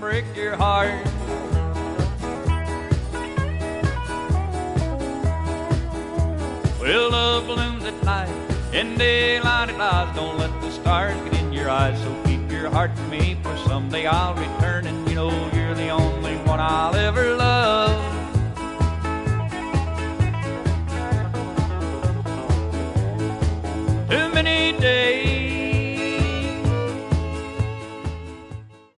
break your heart. Well, love blooms at night, in daylight it lies. Don't let the stars get in your eyes, so keep your heart for me, for someday I'll return, and you know you're the only one I'll ever love. Too many days